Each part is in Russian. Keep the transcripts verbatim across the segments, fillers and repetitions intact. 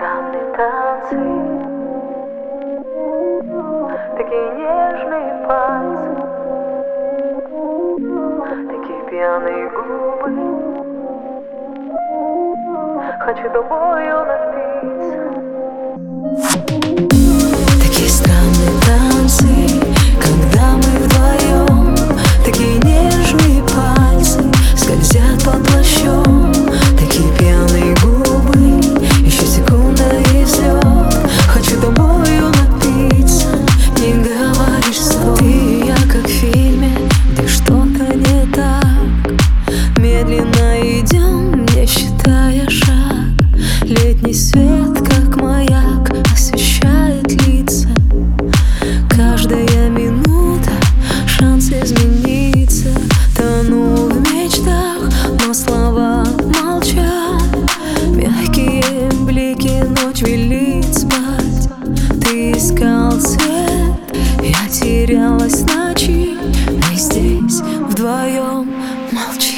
странные танцы, такие нежные пальцы, такие пьяные губы. Хочу тобою напиться. Такие странные танцы, когда мы вдвоем, такие нежные пальцы скользят под плащом, такие пьяные губы, еще секунда и взлет. Хочу тобою напиться, не говоришь стоп. Ты и я как в фильме, где что-то не так. Медленно идем, не считая шаг. Летний свет, как маяк, освещает лица. Каждая минута — шанс измениться. Тону в мечтах, но слова молчат. Мягкие блики, ночь велит спать. Ты искал цвет, я терялась в ночи. Мы здесь вдвоем, молчи.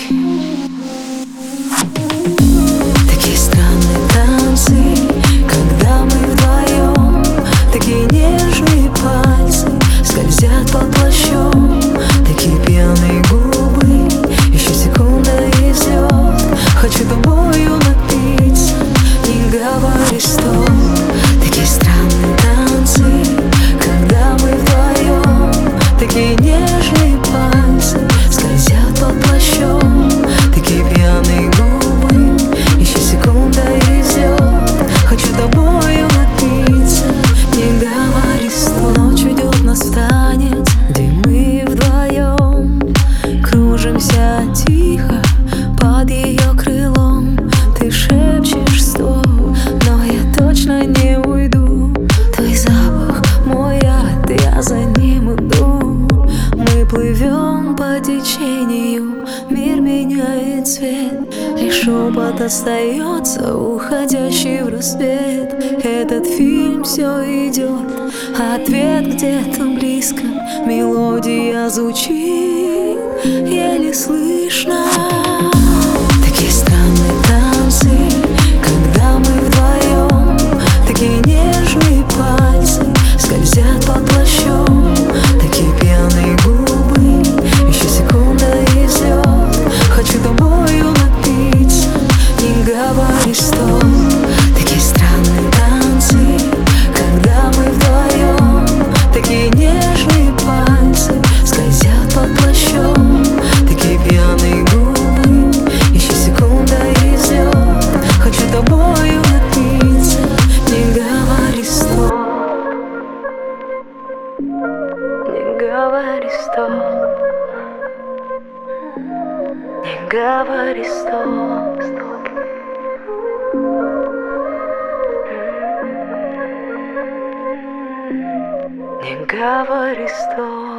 Такие странные танцы, когда мы вдвоем, такие нежные пальцы скользят под плащом, такие пьяные губы, еще секунда и взлет. Хочу тобою напиться, не говори стоп. Такие странные танцы, когда мы вдвоем, такие нежные пальцы скользят под плащом, такие пьяные губы, еще секунда и взлет. Хочу тобою напиться, не говори стоп. Ночь ведет нас в танец, где мы вдвоем кружимся тихо под ее крылом. Ты шепчешь стоп, но я точно не уйду. Твой запах, мой яд, я за ним иду. Мы плывем по течению, мир меняет цвет. Лишь шепот остается, уходящий в рассвет. Этот фильм все идет, ответ где-то близко. Мелодия звучит, еле слышно. Такие странные танцы, когда мы вдвоем, такие нежные пальцы скользят под плащом, такие пьяные губы, еще секунда и взлет. Хочу тобою напиться, не говори стоп. Такие странные танцы, когда мы вдвоем, такие нежные пальцы скользят под плащом, такие пьяные губы, еще секунда и взлет. Хочу тобою напиться, не говори стоп. Не говори стоп, не говори стоп, стоп. Не говори стоп.